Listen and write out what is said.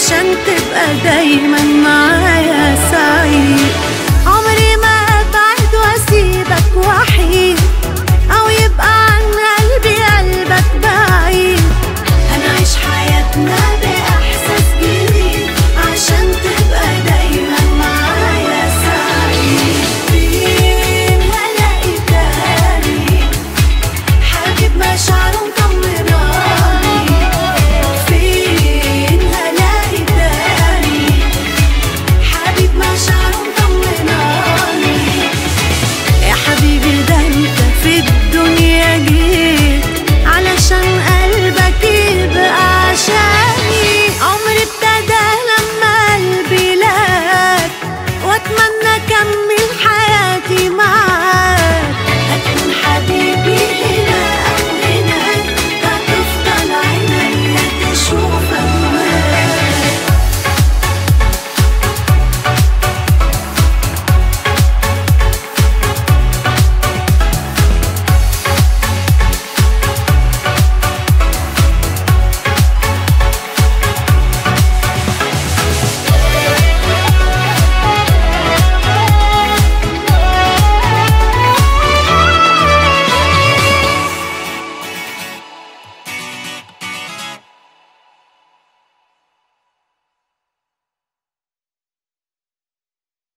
عشان تبقى دايما معايا سعيد. عمري ما ابعد واسيبك وحيد، او يبقى عن قلبي قلبك بعيد. هنعيش حياتنا باحساس جديد عشان تبقى دايما معايا سعيد. فين هلاقي تاني حبيب مشاعره مطمناني؟ فين هلاقي تاني حبيب مشاعره مطمناني؟ يا حبيبي ده انت في الدنيا جيت علشان قلبك يبقى عشاني. عمري ابتدى لما قلبي لك، واتمنى اكمل حياتي